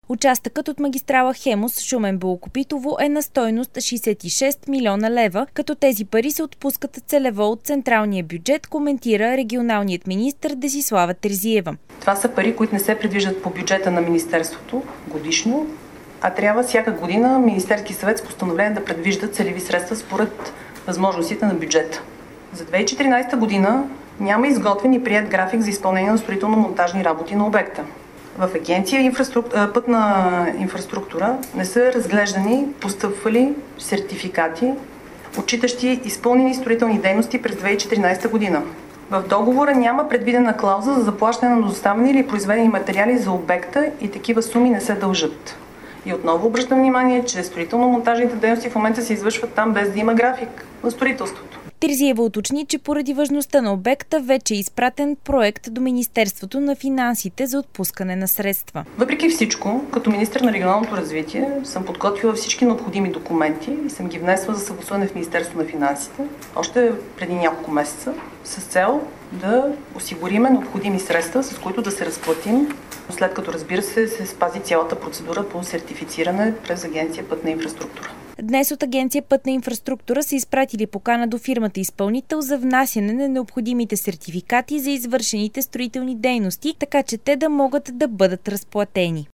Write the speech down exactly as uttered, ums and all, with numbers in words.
Участъкът от магистрала Хемус Шумен-Белокопитово е на стойност шейсет и шест милиона лева, като тези пари се отпускат целево от централния бюджет, коментира регионалният министър Десислава Терзиева. Това са пари, които не се предвиждат по бюджета на министерството годишно, а трябва всяка година Министерски съвет с постановление да предвижда целеви средства според възможностите на бюджета. За две хиляди и четиринадесета година няма изготвен и прият график за изпълнение на строително-монтажни работи на обекта. В Агенция инфраструктура, пътна инфраструктура не са разглеждани постъпвали сертификати, отчитащи изпълнени строителни дейности през две хиляди и четиринадесета година. В договора няма предвидена клауза за заплащане на доставени или произведени материали за обекта и такива суми не се дължат. И отново обръщам внимание, че строително-монтажните дейности в момента се извършват там без да има график на строителството. Терзиева уточни, че поради важността на обекта вече е изпратен проект до Министерството на финансите за отпускане на средства. Въпреки всичко, като министър на регионалното развитие съм подготвила всички необходими документи и съм ги внесла за съгласуване в Министерството на финансите още преди няколко месеца с цел да осигуриме необходими средства, с които да се разплатим, след като, разбира се, се спази цялата процедура по сертифициране през Агенция пътна инфраструктура. Днес от Агенция пътна инфраструктура са изпратили покана до фирмата изпълнител за внасяне на необходимите сертификати за извършените строителни дейности, така че те да могат да бъдат разплатени.